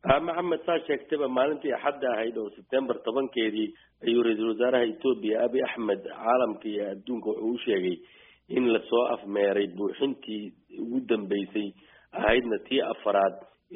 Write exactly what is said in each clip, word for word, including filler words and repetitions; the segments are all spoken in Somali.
محمد ساشك تبا مالنتي حد هيدا سبتمبر طبعا كذي يوريد وزارة إثيوبيا أبي أحمد عالم كي الدون كوشيجي إن لسواف ماريد بوحنتي ودن بيسي هيدنا تي أفراد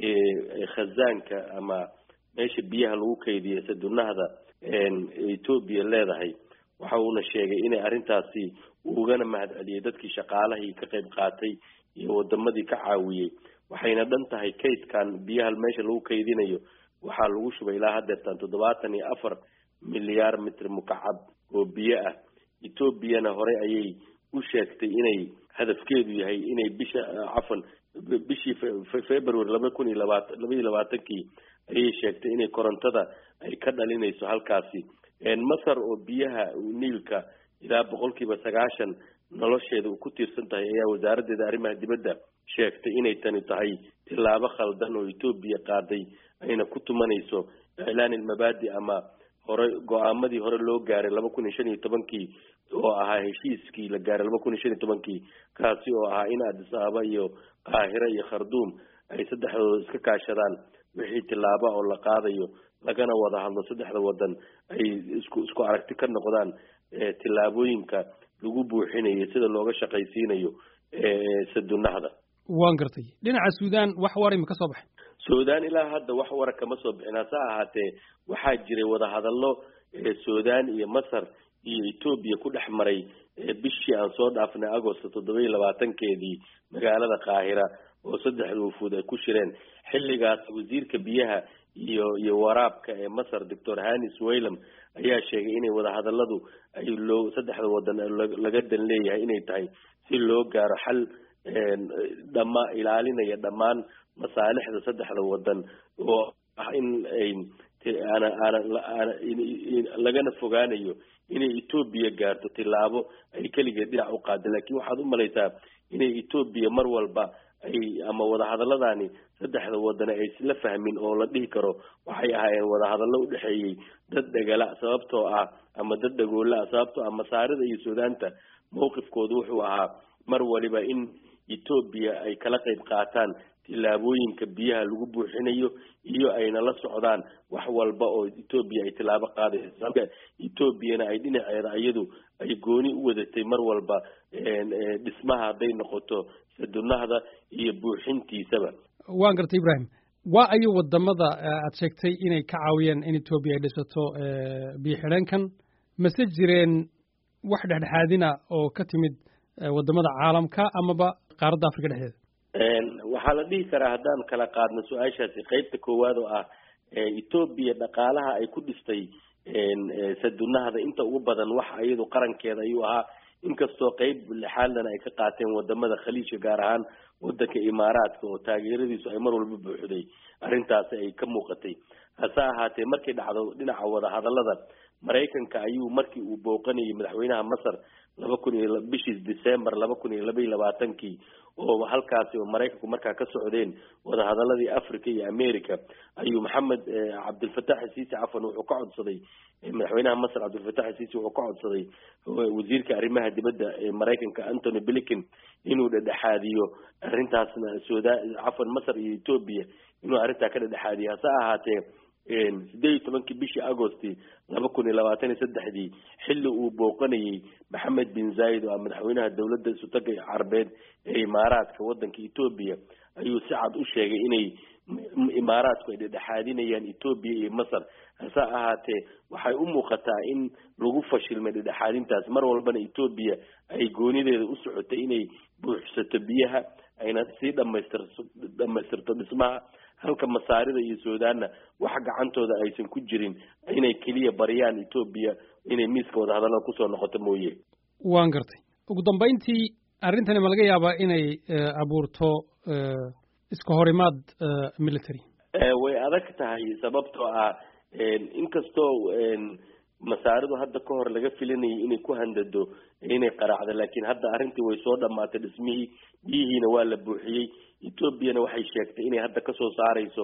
خزانك أما ماشي بيها الوكي دي سدونا هذا إن إثيوبيا لا هي وحاولنا الشيء إن أرنتاسي وجانا مهد عليدتك شقالة كقيم قاتي ودمدي كعاوية waxayna dhan tahay kaydkan biyaha meesha lagu kaydinayo waxa lagu shubay ilaa hadda toddobaatan iyo afar milyaar mitir mukacab oo biyo ah Ethiopia-na hore ayay u sheegtay inay hadafkeedu yahay inay bisha afan bishii February laba kun iyo labaatan ayay sheegtay inay korontada ay ka dhalinayso halkaasi in Masar oo biyaha Niilka ilaa boqolkiiba sagaashan nolosheeda ku tiirsan tahay ayaa wasaaradda arrimaha dibadda sheegtay inay tani tahay tilaabo khaldan oo Ethiopia qaaday ayna ku tumanayso ilaan ilmabaadi ama hore go'aamadii hore loo gaaray laba kun iyo shan iyo toban oo ahaa heshiiskii la gaaray laba kun iyo shan iyo toban kaasi oo ahaa in Addis Ababa iyo Qaahira iyo Khartoum ay saddexdooda iska kaashadaan wixii tilaabo oo la qaadayo lagana wada hadlo saddexda wadan ay isku isku aragti ka noqdaan tilaabooyinka lagu buuxinayo sida looga shaqaysiinayo ee sadunahda waan gartay dhinaca Suudaan wax war ima ka soo baxay Suudaan ilaa hadda wax war kama soo bixin hasa ahaatee waxa jiray wada hadallo Suudaan iyo Masar iyo Ethiopia ku dhaxmaray bishii aan soo dhaafnay Agosto toddoba iyo labaatan keedii magaalada Qaahira oo saddex wufuud ay ku shireen xilligaas wasiirka biyaha iyo iyo waraabka ee Masar Doctor Hani Suwaylam ayaa sheegay inay wada hadalladu ay loo saddexda wadan laga dan leeyahay inay tahay si loo gaaro xal dhamma ilaalinaya dhamaan masaalixda saddexda wadan oo in ay ana ana lagana fogaanayo inay Ethiopia gaarto tilaabo ay kaligeed dhinac u qaado laakiin waxaad u malaysaa inay Ethiopia mar walba ay ama wada hadalladani saddexda wadan ay isla fahmin oo la dhihi karo waxay ahaayeen wada hadallo u dhaxeeyay dad dagala sababtoo ah ama dad dagoola sababtoo ah Masaarida iyo Suudaanta mowqifkoodu wuxuu ahaa mar waliba in Ethiopia ay kala qayb qaataan tilaabooyinka biyaha lagu buuxinayo iyo ayna la socdaan wax walba oo Ethiopia ay tilaabo qaadayso Ethiopia-na ay dhinaceeda iyadu ay gooni u wadatay mar walba dhismaha haday noqoto sadunahda iyo buuxintiisaba waan gartay Ibrahim waa ay wadamada aad sheegtay inay ka caawiyeen in Ethiopia ay dhisato biyo xireenkan mase jireen wax dhexdhexaadina oo ka timid wadamada caalamka amaba qaaradda Afrika dhexdeeda een waxa la dhihi karaa hadaan kala qaadno su'aashaasi qaybta koowaad oo ah Ethiopia dhaqaalaha ay ku dhistay een sadunahda inta ugu badan wax ayadu qarankeeda ayuu ahaa inkastoo qayb xaaladana ay ka qaateen wadamada khaliijka gaar ahaan wadanka Imaaraadka oo taageeradiisu ay mar walba buuxday arintaas ay ka muuqatay hasa ahaatee markii dhacdo dhinaca wada hadallada Mareykanka ayuu markii uu booqanayay madaxweynaha Masar laba kun iyo bishii December laba kun iyo laba iyo labaatan oo halkaas oo Mareykanku markaa ka socdeen wada hadaladii Afrika iyo America ayuu Maxamed Abdul Fattah Sisi afan wuxuu ka codsaday madaxweynaha Masar Abdul Fattah Sisi wuxuu ka codsaday wasiirka arrimaha dibadda ee Mareykanka Anthony Blinken inuu dhexaadiyo arintaasna Suudaan afan Masar iyo Ethiopia inuu arinta ka dhexaadiyo hasa ahaatee in siddeed iyo toban bishii Agosto laba kun iyo labaatan iyo saddex xilli uu booqanayay Maxamed bin Zayed oo madaxweynaha dawladda Sutaga Carbeed ee Imaaraadka wadanka Ethiopia ayuu si cad u sheegay inay Imaaraadku ay dhexaadinayaan Ethiopia iyo Masar hasa ahaatee waxay u muuqataa in lagu fashilmay dhexaadintaas mar walbana Ethiopia ay goonideeda u socotay inay buuxsato biyaha ayna si dhamaystirto dhamaystirto dhismaha halka Masaarida iyo Suudaanna wax gacantooda aysan ku jirin inay kaliya bariyaan Ethiopia inay miiska wada hadalada ku soo noqoto mooyee waan gartay ugu dambeyntii arintani ma laga yaabaa inay abuurto iska horimaad military ee way adag tahay sababtoo ah inkastoo Masaaridu hadda ka hor laga filanayay inay ku handado inay qaraacdo laakiin hadda arintii way soo dhamaatay dhismihii biyihiina waa la buuxiyay Ethiopia-na waxay sheegtay inay hadda ka soo saarayso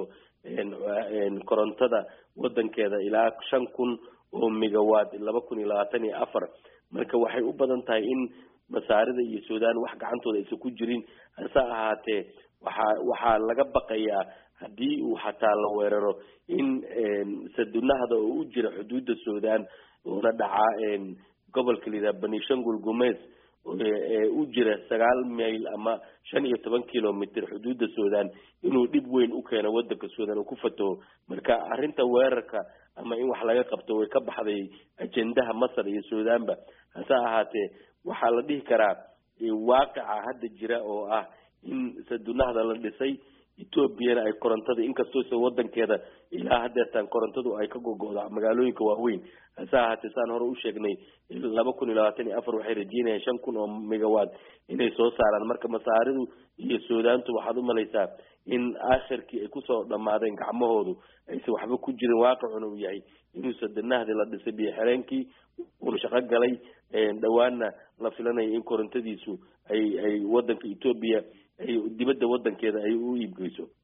een korontada wadankeeda ilaa shan kun oo megawatt laba kun iyo labaatan iyo afar marka waxay u badan tahay in Masaarida iyo Suudaan wax gacantooda aysan ku jirin hasa ahaatee waxa waxa laga baqayaa haddii uu xataa la weeraro in sadunahda oo u jira xuduudda suudaan una dhacaa gobolka la yidhaha banishangul gumees ee u jira sagaal mayl ama shan iyo toban kilomitr xuduudda suudaan inuu dhib weyn u keeno wadanka suudaan uu ku fataho marka arrinta weerarka ama in wax laga qabto way ka baxday ajendaha masar iyo suudaanba hase ahaatee waxaa la dhihi karaa waaqica hadda jira oo ah in sadunahda la dhisay Ethiopiana ay korontada inkastoo soo wadankeeda ilaa hadeertan korontadu ay ka gogo'do magaalooyinka waaweyn hase ahaatee saan hore u sheegnay laba kun iyo labaatan iyo afar waxay rajeynayaan shan kun oo megawatt inay soo saaraan marka masaaridu iyo suudaantu waxaad u malaysaa in aakhirkii ay kusoo dhammaadeen gacmahoodu aysan waxba ku jirin waaqicuna uu yahay inuu sadunahdi la dhisay biyo xireenkii uu shaqo galay dhawaana la filanayo in korontadiisu ay ay wadanka Ethiopia ay dibadda wadankeeda ay u iibgeyso